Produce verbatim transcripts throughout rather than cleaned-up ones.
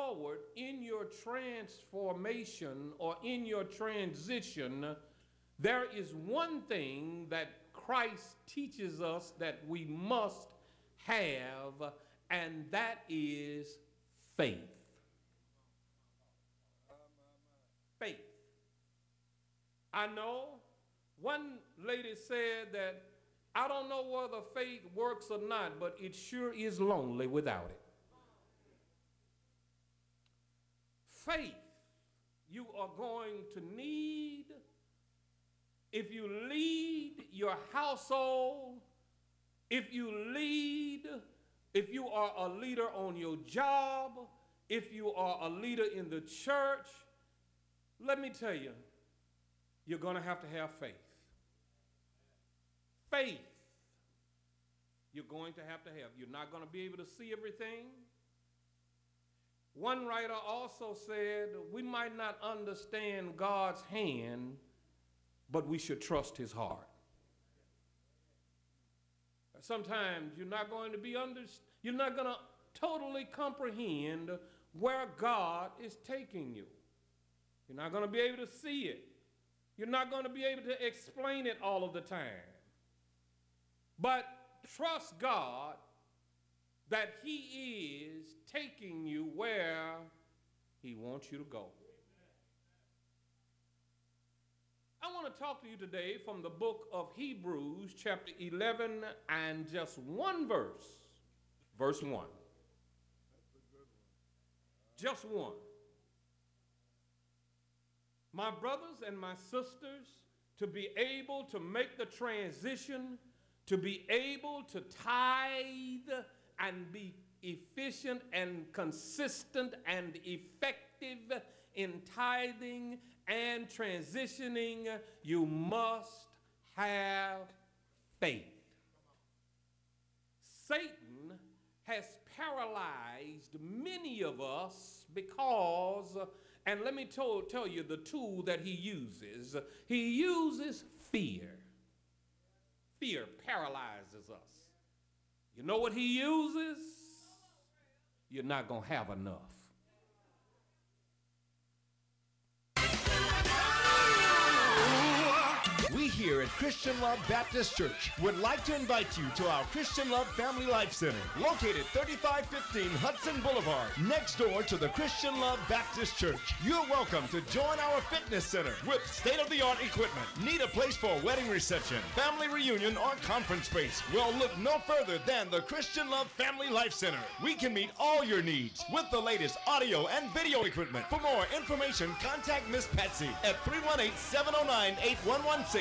forward in your transformation or in your transition, there is one thing that Christ teaches us that we must have, and that is faith. Faith. I know one lady said that I don't know whether faith works or not, but it sure is lonely without it. Faith you are going to need if you lead your household, if you lead, if you are a leader on your job, if you are a leader in the church. Let me tell you, you're going to have to have faith. Faith you're going to have to have. You're not going to be able to see everything. One writer also said, we might not understand God's hand, but we should trust his heart. Sometimes you're not going to be under, you're not going to totally comprehend where God is taking you. You're not going to be able to see it. You're not going to be able to explain it all of the time. But trust God that he is taking you where he wants you to go. I want to talk to you today from the book of Hebrews, chapter eleven, and just one verse, verse one. Just one. My brothers and my sisters, to be able to make the transition, to be able to tithe and be efficient and consistent and effective in tithing and transitioning, you must have faith. Satan has paralyzed many of us because, and let me tell, tell you the tool that he uses. He uses fear. Fear paralyzes us. You know what he uses? You're not going to have enough. We here at Christian Love Baptist Church would like to invite you to our Christian Love Family Life Center, located thirty-five fifteen Hudson Boulevard, next door to the Christian Love Baptist Church. You're welcome to join our fitness center with state-of-the-art equipment. Need a place for a wedding reception, family reunion, or conference space? Well, look no further than the Christian Love Family Life Center. We can meet all your needs with the latest audio and video equipment. For more information, contact Miss Patsy at three one eight, seven oh nine, eight one one six.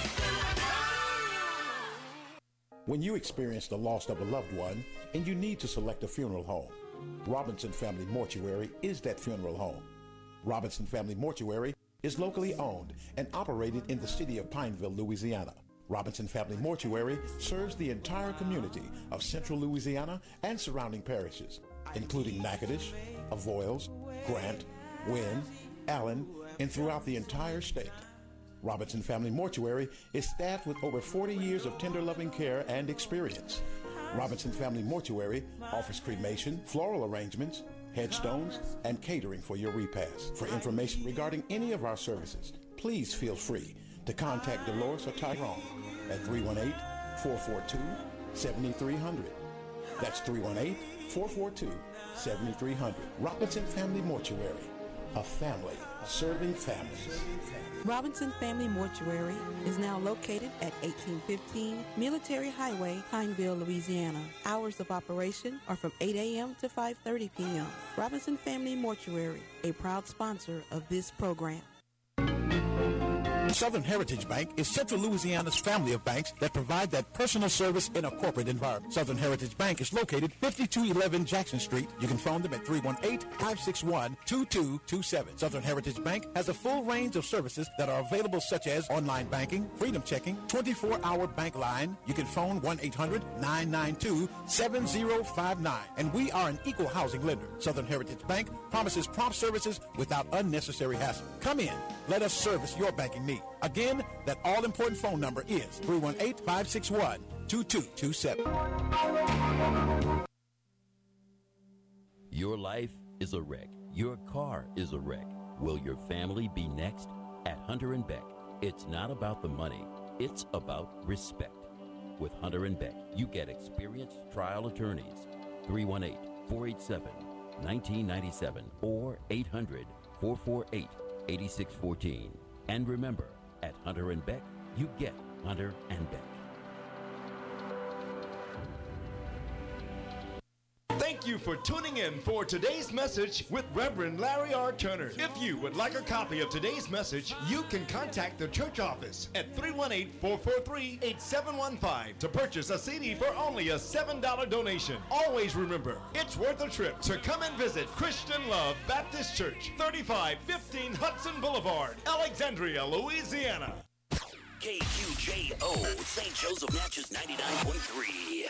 When you experience the loss of a loved one and you need to select a funeral home, Robinson Family Mortuary is that funeral home. Robinson Family Mortuary is locally owned and operated in the city of Pineville, Louisiana. Robinson Family Mortuary serves the entire community of central Louisiana and surrounding parishes, including Natchitoches, Avoyelles, Grant, Wynne, Allen, and throughout the entire state. Robinson Family Mortuary is staffed with over forty years of tender loving care and experience. Robinson Family Mortuary offers cremation, floral arrangements, headstones, and catering for your repast. For information regarding any of our services, please feel free to contact Dolores or Tyrone at three one eight, four four two, seven three zero zero. That's three one eight, four four two, seven three zero zero. Robinson Family Mortuary, a family serving families. Robinson Family Mortuary is now located at eighteen fifteen Military Highway, Pineville, Louisiana. Hours of operation are from eight a.m. to five thirty p.m. Robinson Family Mortuary, a proud sponsor of this program. Southern Heritage Bank is Central Louisiana's family of banks that provide that personal service in a corporate environment. Southern Heritage Bank is located fifty-two eleven Jackson Street. You can phone them at three one eight, five six one, two two two seven. Southern Heritage Bank has a full range of services that are available, such as online banking, freedom checking, twenty-four hour bank line. You can phone one eight hundred, nine nine two, seven zero five nine. And we are an equal housing lender. Southern Heritage Bank promises prompt services without unnecessary hassle. Come in. Let us service your banking need. Again, that all-important phone number is three one eight, five six one, two two two seven. Your life is a wreck. Your car is a wreck. Will your family be next? At Hunter and Beck, it's not about the money. It's about respect. With Hunter and Beck, you get experienced trial attorneys. three one eight, four eight seven, one nine nine seven or eight hundred, four four eight, eight six one four. And remember, at Hunter and Beck, you get Hunter and Beck. Thank you for tuning in for today's message with Reverend Larry R. Turner. If you would like a copy of today's message, you can contact the church office at three one eight, four four three, eight seven one five to purchase a C D for only a seven dollar donation. Always remember, it's worth a trip to come and visit Christian Love Baptist Church, thirty-five fifteen Hudson Boulevard, Alexandria, Louisiana. K Q J O, Saint Joseph Natchez ninety-nine point three.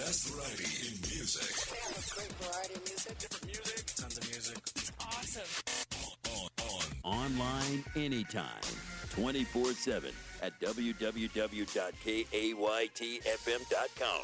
best variety in music. Yeah, that's great variety of music. Different music. Tons of music. Awesome. On, on. Online anytime, twenty-four seven at w w w dot k a y t f m dot com.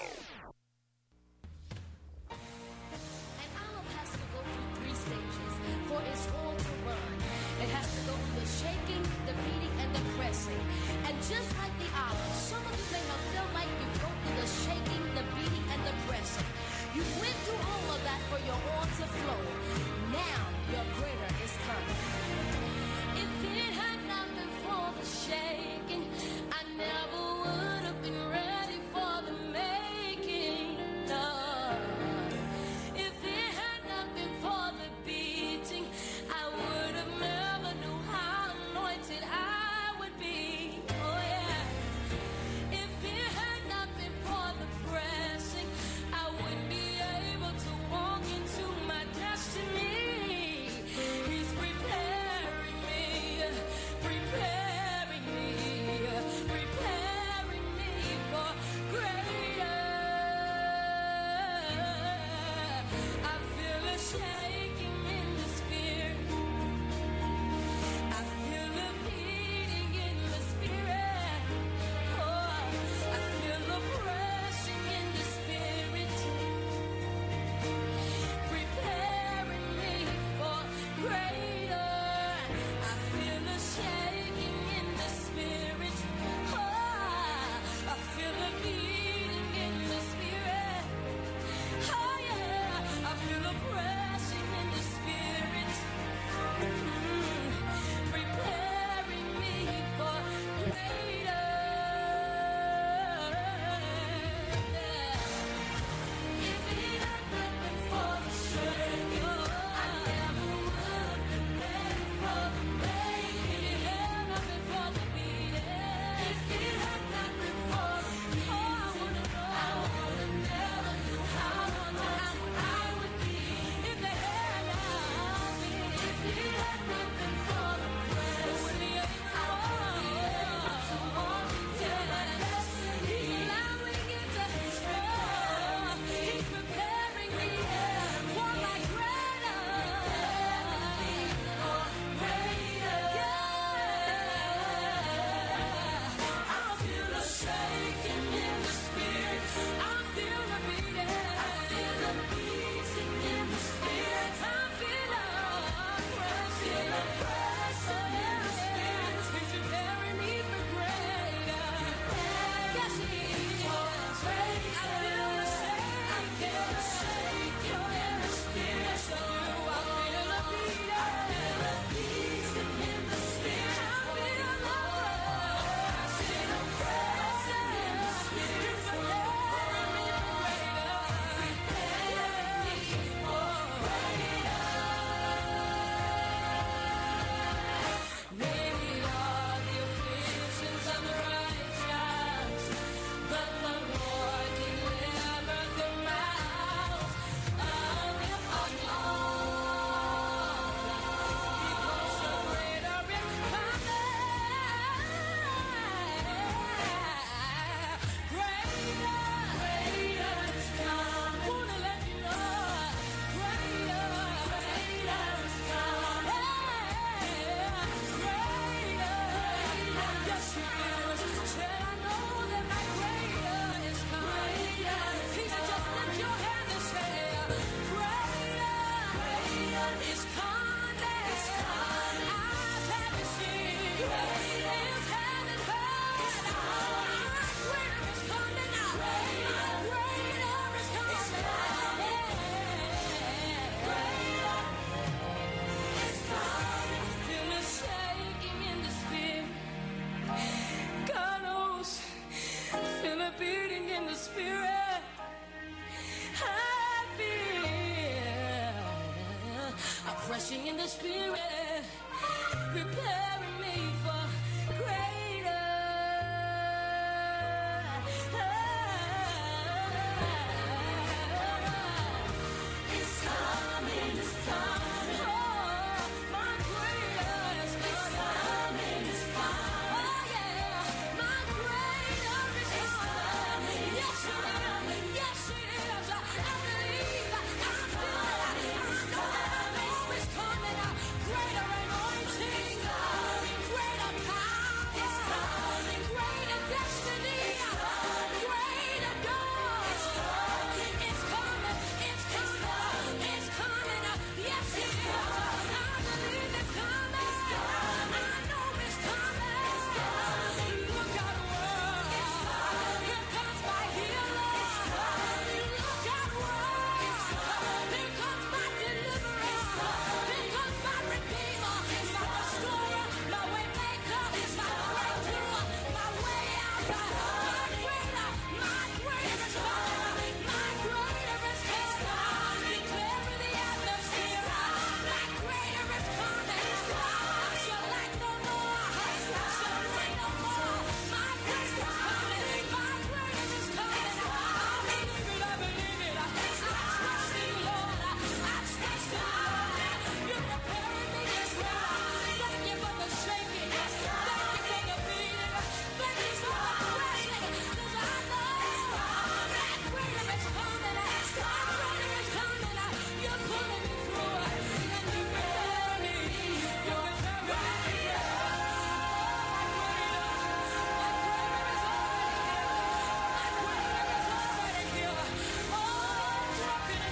An olive has to go through three stages for its oil to run. It has to go through the shaking, the beating, and the pressing. And just like the olive, some of you may have felt like you go through the shaking, the beating, and the pressing. You went through all of that for your oil to flow. Now your greater is coming. If it had not been for the shaking, I never would have been ready for the making. No. If it had not been for the beating, I would have never knew how anointed I would be. Oh yeah. If it had not been for the pressing, I wouldn't be able to walk into my destiny. He's preparing me, preparing me, preparing me for greater. I feel a shaking in the spirit. I feel a beating in the spirit. Oh, I feel a pressing in the spirit, preparing me for greater. I feel a shaking in the spirit. Oh, I feel a beating in the spirit. Oh yeah, I feel a pressing in the spirit, mm, preparing me for greater. If it had not been for the shaking, I never would have been ready for the making. If it had not been for the beating, if it had not been for the beating, oh, I would have known, I would have never knew how anointed I would be. If it had not been, if it had not been for the pressing, I would be able to walk into my destiny. He's allowing it to happen. He's preparing me for my greater. For greater. Yeah. I feel a shaking in the spirit. I feel a beating. I feel a beating in the spirit. I feel a pressing, a pressing in the spirit. He's preparing me for greater. Yes, he is. I feel a shaking. I feel a shaking in the spirit. So do I feel a beating. I feel a beating in the spirit. I feel a pressing, a pressing in the spirit. He's preparing me for greater. Preparing me for greater. Many are the afflictions of the righteous, but the Lord delivered them out of them all. Because the greater is coming. Greater, greater is coming. Wanna let you know, greater, greater is coming. Greater, yes he is. Said I know that my greater is coming. He said just lift your hand and say, greater, greater is coming. Eyes haven't seen, ears haven't heard. Greater is coming now. Greater is coming. Greater is coming. I feel a shaking in the spirit. God knows. I feel a beating in the spirit. I feel a crushing in the spirit, preparing me for greater. It's coming, it's coming. Oh, my greater is coming. It's coming, it's coming. Oh yeah, my greater is coming. Yes it is, yes it is.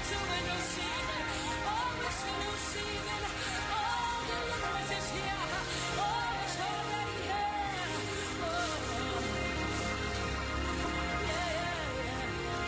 to a new season. Oh, it's a new season. Oh, deliverance is here. Oh, it's already here. Oh, yeah, yeah, yeah.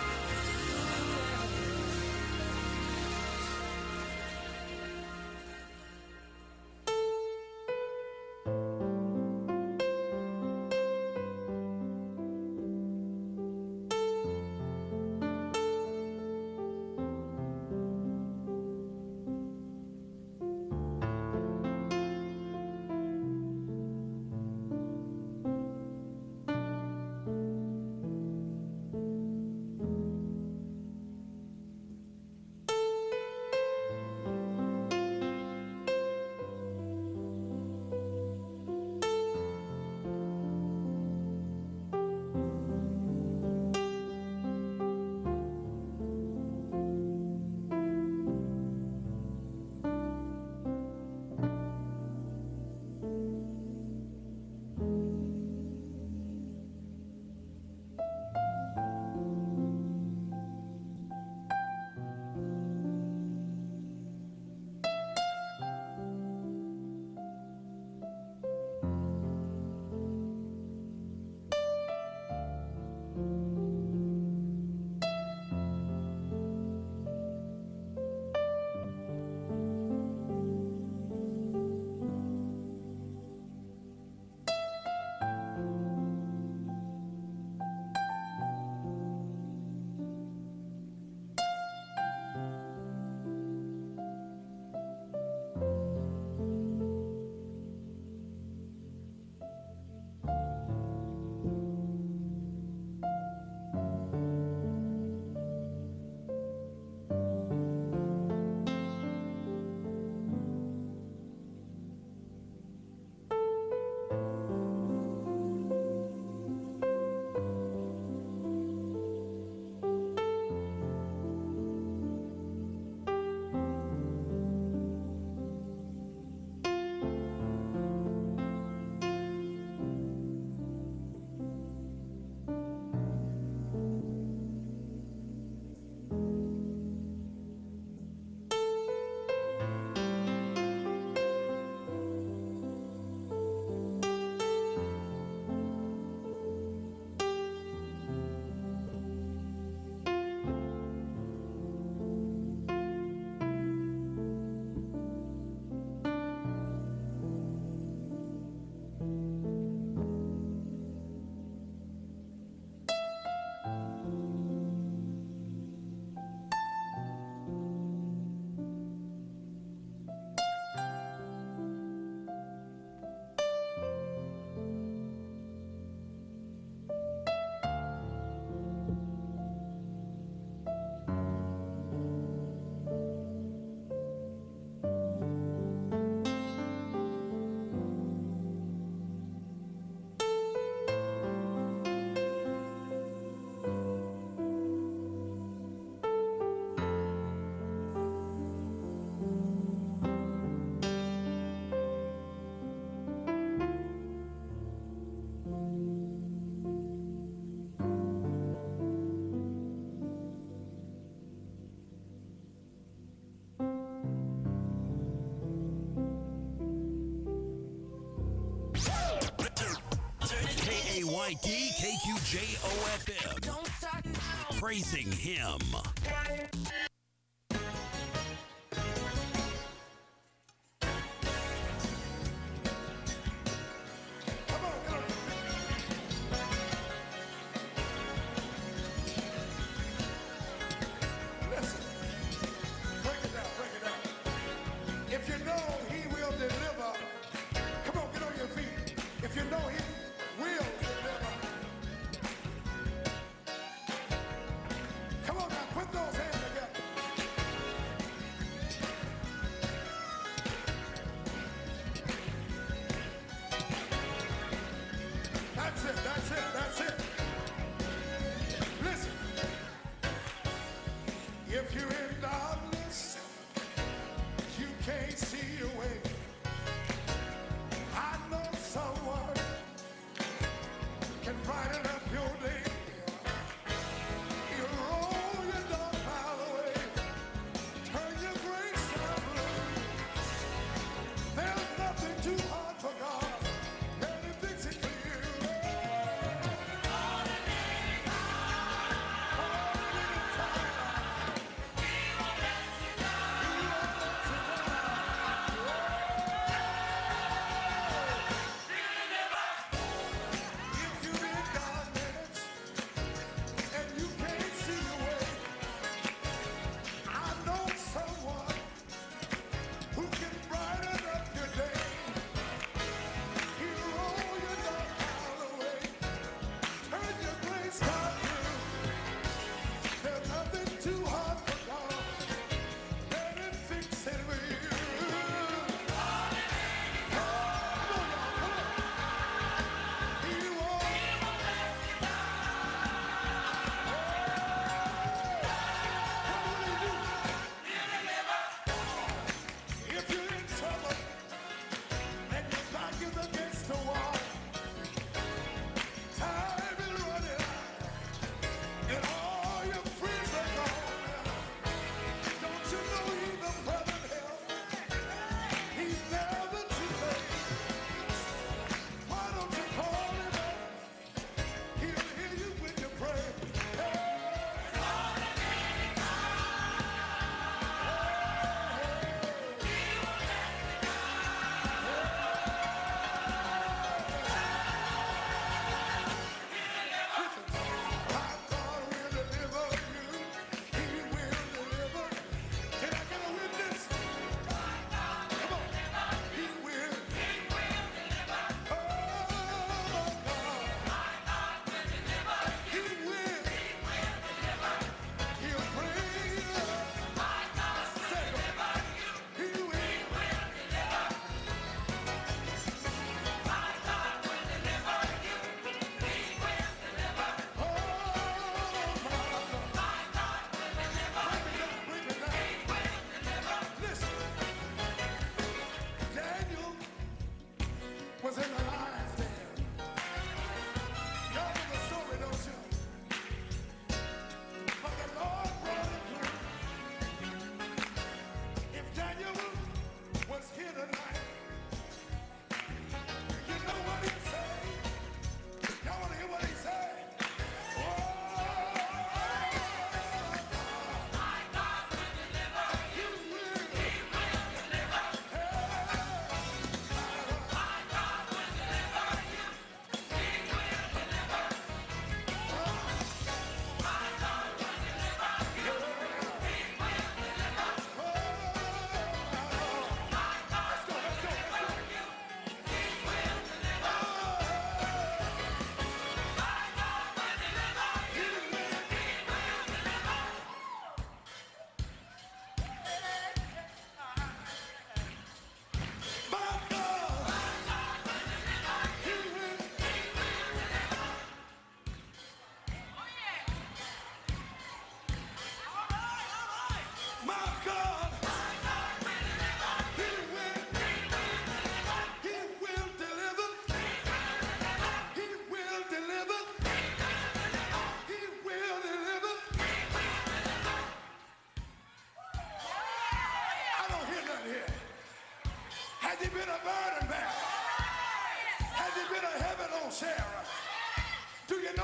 Y D K Q J O F M. Don't start now. Praising him.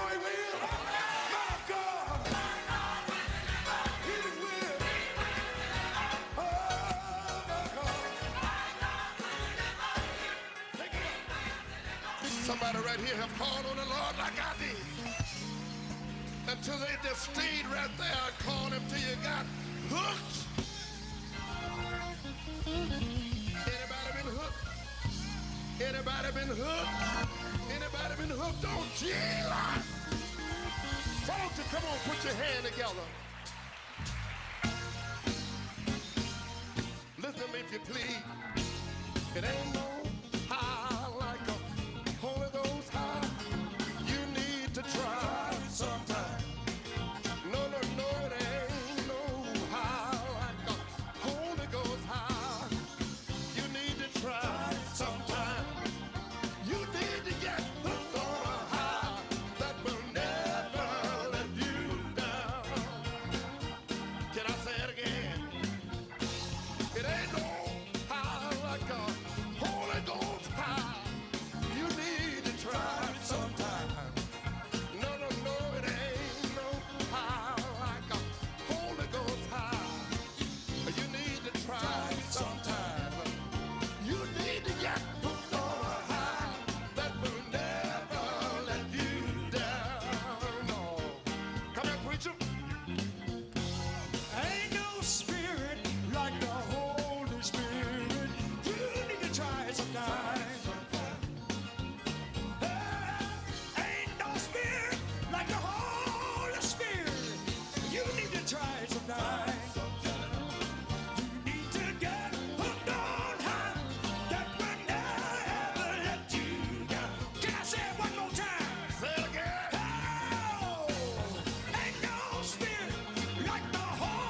know he will. My God. He will. Oh, my God. Take it up. Somebody right here have called on the Lord like I did. Until they just stayed right there and called him till you got hooked. Anybody been hooked? Anybody been hooked? Anybody been hooked on Jesus? Folks, come on, put your hand together. Listen to me if you please. It ain't no